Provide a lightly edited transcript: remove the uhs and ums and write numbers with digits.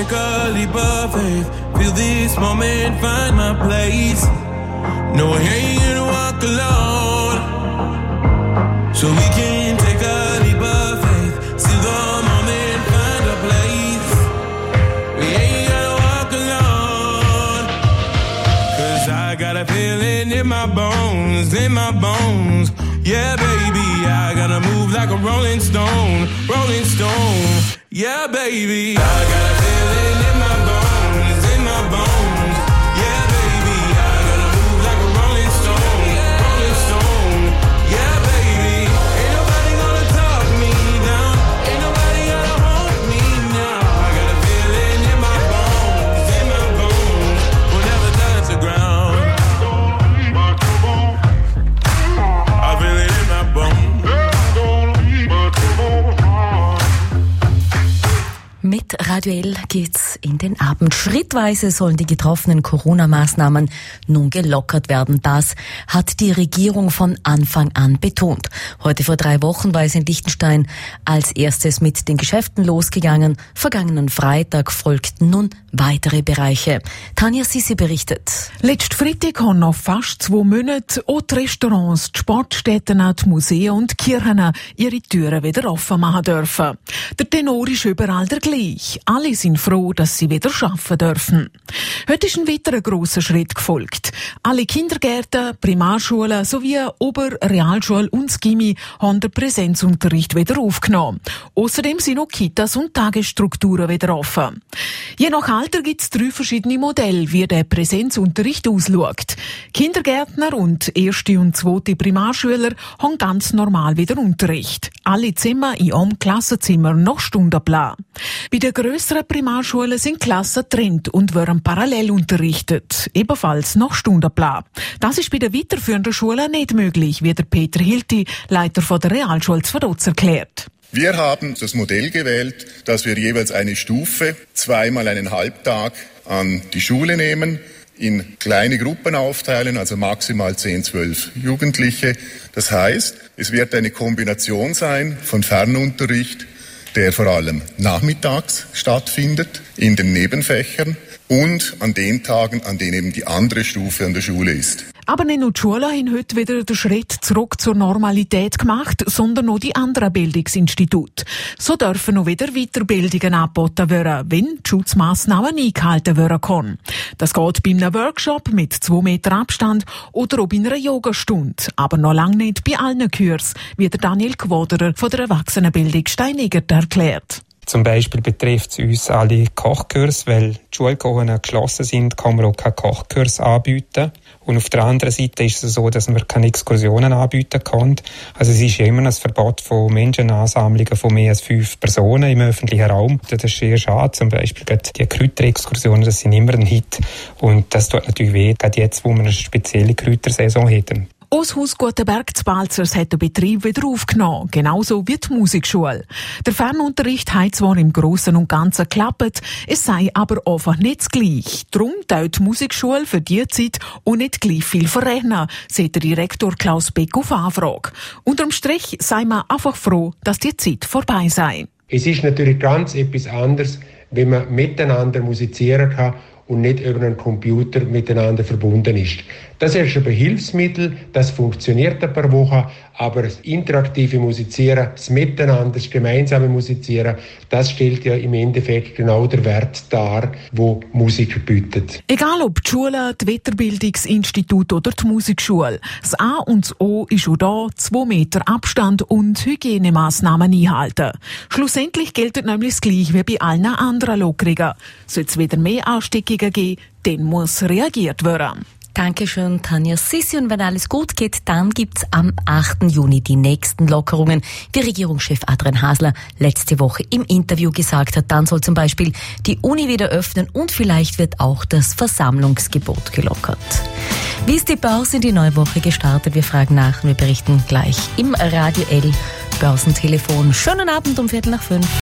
take a leap of faith, feel this moment, find my place. No, I ain't gonna walk alone. So we can take a leap of faith, see the moment, find a place. We ain't gonna walk alone. 'Cause I got a feeling in my bones, in my bones. Yeah, baby, I gotta move like a rolling stone, rolling stone. Yeah, baby, I got a feeling in my bones, in my bones. Yeah, baby, I gotta move like a rolling stone, rolling stone. Yeah, baby, ain't nobody gonna talk me down, ain't nobody gonna hold me now. I got a feeling in my bones, will never touch the ground. I feel it in my bones. Mit Radio L geht's in den Abend. Schrittweise sollen die getroffenen Corona-Maßnahmen nun gelockert werden. Das hat die Regierung von Anfang an betont. Heute vor 3 Wochen war es in Liechtenstein als erstes mit den Geschäften losgegangen. Vergangenen Freitag folgten nun weitere Bereiche. Tanja Sissi berichtet. Letzten Freitag haben nach fast 2 Monaten auch die Restaurants, die Sportstätten, die Museen und die Kirchen ihre Türen wieder offen machen dürfen. Der Tenor ist überall der gleiche. Alle sind froh, dass sie wieder arbeiten dürfen. Heute ist ein weiterer grosser Schritt gefolgt. Alle Kindergärten, Primarschulen sowie Ober-, Realschule und das Gymi haben den Präsenzunterricht wieder aufgenommen. Außerdem sind auch Kitas und Tagesstrukturen wieder offen. Je nach Alter gibt es 3 verschiedene Modelle, wie der Präsenzunterricht ausschaut. Kindergärtner und 1. und 2. Primarschüler haben ganz normal wieder Unterricht. Alle Zimmer in einem Klassenzimmer nach Stundenplan. Bei den grösseren Primarschulen sind Klassen getrennt und werden parallel unterrichtet, ebenfalls nach Stundenplan. Das ist bei den weiterführenden Schulen nicht möglich, wie der Peter Hilti, Leiter von der Realschule Zwadotz, erklärt. Wir haben das Modell gewählt, dass wir jeweils eine Stufe 2-mal einen Halbtag an die Schule nehmen, in kleine Gruppen aufteilen, also maximal 10, 12 Jugendliche. Das heißt, es wird eine Kombination sein von Fernunterricht, der vor allem nachmittags stattfindet, in den Nebenfächern und an den Tagen, an denen eben die andere Stufe an der Schule ist. Aber nicht nur die Schulen haben heute wieder den Schritt zurück zur Normalität gemacht, sondern auch die anderen Bildungsinstitute. So dürfen auch wieder Weiterbildungen angeboten werden, wenn die Schutzmaßnahmen eingehalten werden können. Das geht bei einem Workshop mit 2 Meter Abstand oder auch bei einer Yogastunde. Aber noch lange nicht bei allen Kursen, wie der Daniel Quaderer von der Erwachsenenbildung Steinigert erklärt. Zum Beispiel betrifft es uns alle Kochkurse, weil die Schulkochen geschlossen sind, kann man auch keinen Kochkurs anbieten. Und auf der anderen Seite ist es so, dass man keine Exkursionen anbieten kann. Also es ist ja immer ein Verbot von Menschenansammlungen von mehr als 5 Personen im öffentlichen Raum. Das ist sehr schade. Zum Beispiel die Kräuterexkursionen, das sind immer ein Hit. Und das tut natürlich weh, gerade jetzt, wo wir eine spezielle Kräutersaison hätten. Das Haus Gutenberg zu Balzers hat den Betrieb wieder aufgenommen, genauso wie die Musikschule. Der Fernunterricht hat zwar im Großen und Ganzen geklappt, es sei aber einfach nicht das Gleiche. Darum tut die Musikschule für diese Zeit auch nicht gleich viel verrechnen, sagt der Direktor Klaus Beck auf Anfrage. Unterm Strich sei man einfach froh, dass die Zeit vorbei sei. Es ist natürlich ganz etwas anderes, wenn man miteinander musizieren kann und nicht über einen Computer miteinander verbunden ist. Das ist ein Hilfsmittel, das funktioniert ein paar Wochen, aber das interaktive Musizieren, das Miteinander, das gemeinsame Musizieren, das stellt ja im Endeffekt genau den Wert dar, wo Musik bietet. Egal ob die Schule, die Weiterbildungsinstitute oder die Musikschule, das A und das O ist auch da, 2 Meter Abstand und Hygienemaßnahmen einhalten. Schlussendlich gilt nämlich das Gleiche wie bei allen anderen Lockerungen. Soll es wieder mehr Ansteckungen geben, dann muss reagiert werden. Dankeschön, Tanja Sissi. Und wenn alles gut geht, dann gibt's am 8. Juni die nächsten Lockerungen. Wie Regierungschef Adrian Hasler letzte Woche im Interview gesagt hat, dann soll zum Beispiel die Uni wieder öffnen und vielleicht wird auch das Versammlungsgebot gelockert. Wie ist die Börse in die neue Woche gestartet? Wir fragen nach und wir berichten gleich im Radio L Börsentelefon. Schönen Abend um 4:45.